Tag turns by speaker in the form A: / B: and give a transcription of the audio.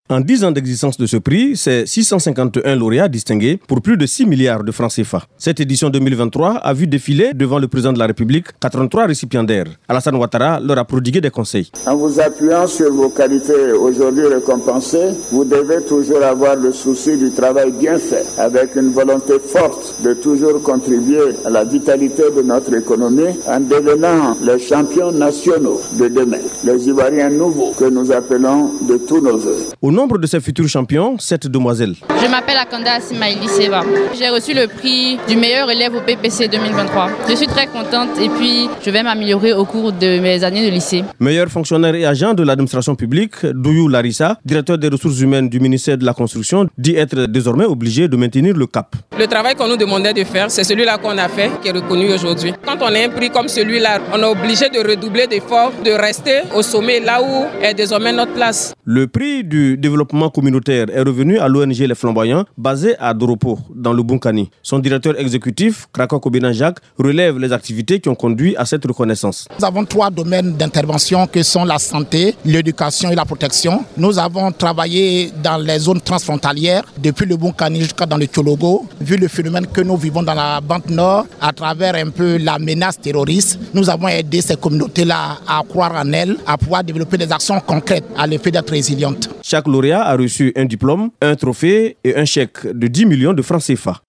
A: En 10 ans d'existence de ce prix, c'est 651 lauréats distingués pour plus de 6 milliards de francs CFA. Cette édition 2023 a vu défiler devant le président de la République 83 récipiendaires. Alassane Ouattara leur a prodigué des conseils.
B: En vous appuyant sur vos qualités aujourd'hui récompensées, vous devez toujours avoir le souci du travail bien fait, avec une volonté forte de toujours contribuer à la vitalité de notre économie en devenant les champions nationaux de demain, les Ivoiriens nouveaux que nous appelons de tous nos vœux.
A: Au nombre de ces futurs champions, 7 demoiselles.
C: Je m'appelle Akanda Asimaïli Seva. J'ai reçu le prix du meilleur élève au PPC 2023. Je suis très contente et puis je vais m'améliorer au cours de mes années de lycée.
A: Meilleur fonctionnaire et agent de l'administration publique, Douyou Larissa, directeur des ressources humaines du ministère de la Construction, dit être désormais obligé de maintenir le cap.
D: Le travail qu'on nous demandait de faire, c'est celui-là qu'on a fait, qui est reconnu aujourd'hui. Quand on a un prix comme celui-là, on est obligé de redoubler d'efforts, de rester au sommet là où est désormais notre place.
A: Le prix du développement communautaire est revenu à l'ONG Les Flamboyants, basée à Doropo, dans le Bunkani. Son directeur exécutif, Krako Kobina Jacques, relève les activités qui ont conduit à cette reconnaissance.
E: Nous avons 3 domaines d'intervention que sont la santé, l'éducation et la protection. Nous avons travaillé dans les zones transfrontalières, depuis le Bunkani jusqu'à dans le Tchologo. Vu le phénomène que nous vivons dans la bande nord, à travers un peu la menace terroriste, nous avons aidé ces communautés-là à croire en elles, à pouvoir développer des actions concrètes à l'effet d'être résilientes.
A: Chaque lauréat a reçu un diplôme, un trophée et un chèque de 10 millions de francs CFA.